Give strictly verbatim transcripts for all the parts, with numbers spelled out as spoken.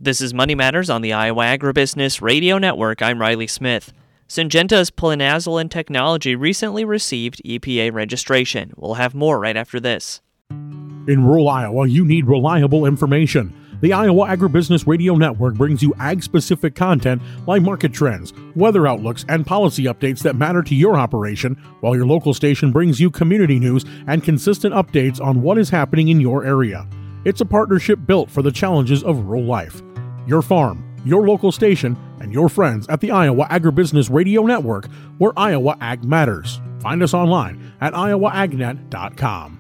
This is Money Matters on the Iowa Agribusiness Radio Network. I'm Riley Smith. Syngenta's plinazolin technology recently received E P A registration. We'll have more right after this. In rural Iowa, you need reliable information. The Iowa Agribusiness Radio Network brings you ag-specific content like market trends, weather outlooks, and policy updates that matter to your operation, while your local station brings you community news and consistent updates on what is happening in your area. It's a partnership built for the challenges of rural life. Your farm, your local station, and your friends at the Iowa Agribusiness Radio Network, where Iowa Ag matters. Find us online at iowa agnet dot com.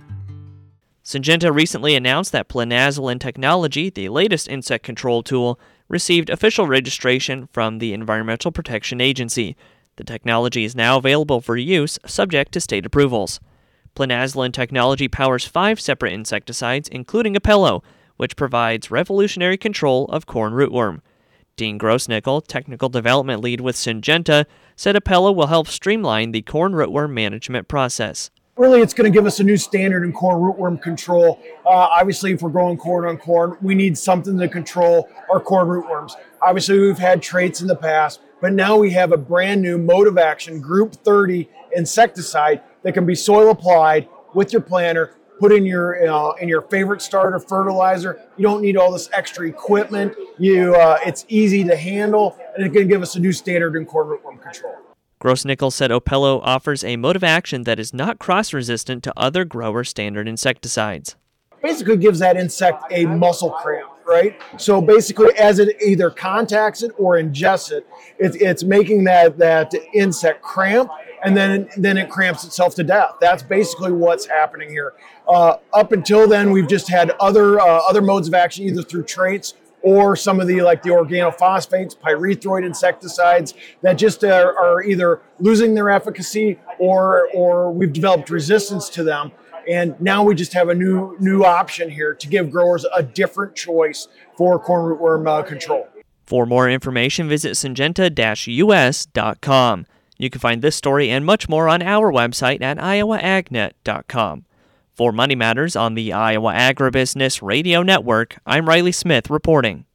Syngenta recently announced that plinazolin technology, the latest insect control tool, received official registration from the Environmental Protection Agency. The technology is now available for use, subject to state approvals. Plinazolin technology powers five separate insecticides, including Apello, which provides revolutionary control of corn rootworm. Dean Grossnickel, technical development lead with Syngenta, said Apello will help streamline the corn rootworm management process. Really, it's going to give us a new standard in corn rootworm control. Uh, obviously, if we're growing corn on corn, we need something to control our corn rootworms. Obviously, we've had traits in the past, but now we have a brand new mode of action, Group thirty insecticide that can be soil applied with your planter, put in your uh, in your favorite starter fertilizer. You don't need all this extra equipment. You, uh, it's easy to handle, and it's going to give us a new standard in corn rootworm control. Grossnickel said Apello offers a mode of action that is not cross-resistant to other grower standard insecticides. Basically gives that insect a muscle cramp, right? So basically as it either contacts it or ingests it, it's, it's making that, that insect cramp, and then, then it cramps itself to death. That's basically what's happening here. Uh, up until then, we've just had other, uh, other modes of action, either through traits or some of the like the organophosphates, pyrethroid insecticides that just are, are either losing their efficacy or or we've developed resistance to them. And now we just have a new new option here to give growers a different choice for corn rootworm uh, control. For more information, visit syngenta dash u s dot com. You can find this story and much more on our website at iowa agnet dot com. For Money Matters on the Iowa Agribusiness Radio Network, I'm Riley Smith reporting.